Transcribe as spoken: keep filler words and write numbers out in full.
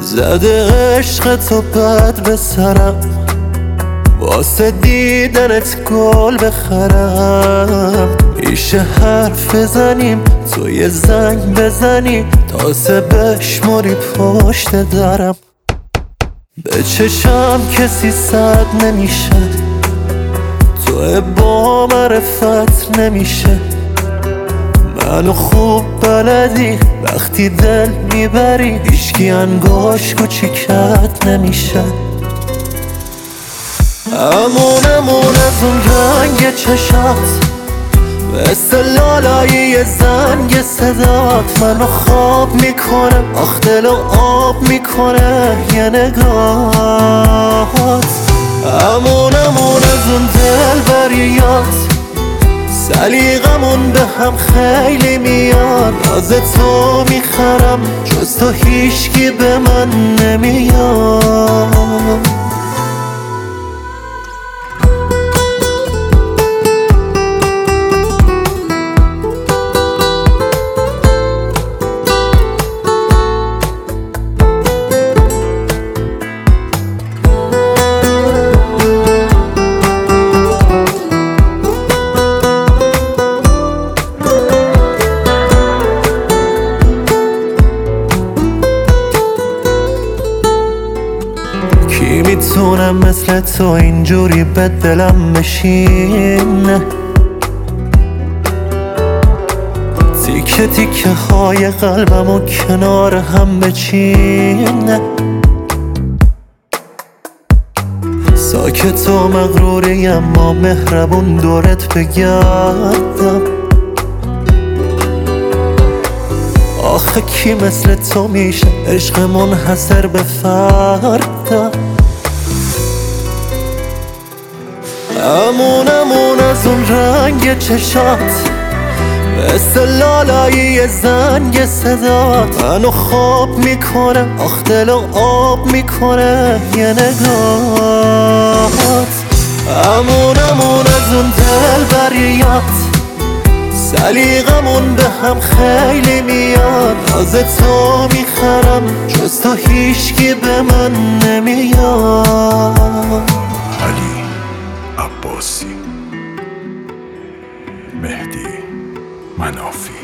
زده عشق تو بد به سرم، واسه دیدنت گل بخرم. میشه حرف بزنیم تو یه زنگ بزنی، تازه بشمری پشت درم. به چشم کسی صد نمیشه، تو با معرفت نمیشه. منو خوب بلدی وقتی دل میبری، هیچکی انگاش کوچیکت نمیشه. امون امون از اون رنگ چشات، مثل لالایی زنگ صدات منو خواب میکنه، آخ دلو آب میکنه یه نگاهات. امون امون از اون دل بریات، سلیقمون به هم خیلی میاد. ناز تو میخرم جز تو هیچکی به من نمیاد. کی میتونه مثل تو اینجوری به دلم بشینه، تیکه تیکه های قلبم و کنار هم بچینه. ساکت و مغروری اما مهربون دورت بگردم. آخه کی مثل تو میشه عشق منحصر به فردم. امون امون از اون رنگ چشات، مثل لالایی زنگ صدات منو خواب میکنه، آخ دلو آب میکنه یه نگاهات. امون امون از اون دل بریات، سلیقمون به هم خیلی میاد. ناز تو میخرم جز تو هیچکی به من نمیاد. علی عباسی، مهدی منافی.